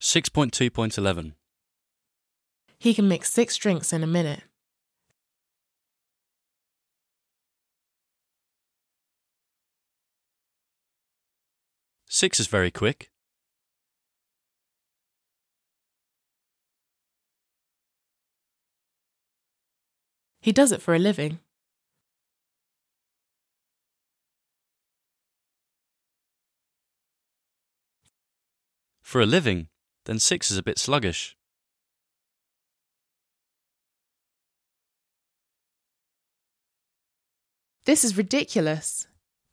6.2.11. He can mix 6 drinks in a minute. Six is very quick. He does it for a living. For a living, then 6 is a bit sluggish. This is ridiculous.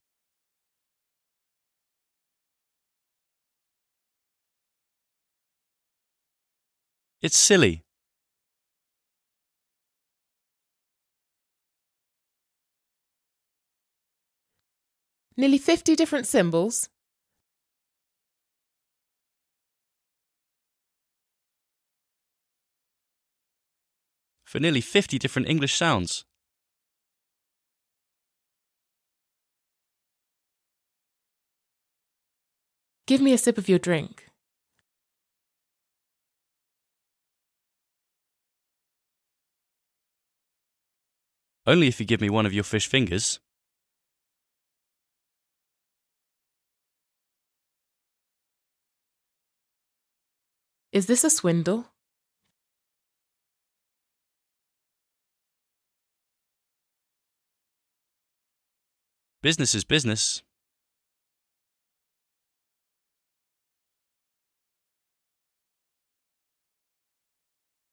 It's silly. Nearly 50 different symbols. For nearly 50 different English sounds. Give me a sip of your drink. Only if you give me one of your fish fingers. Is this a swindle? Business is business.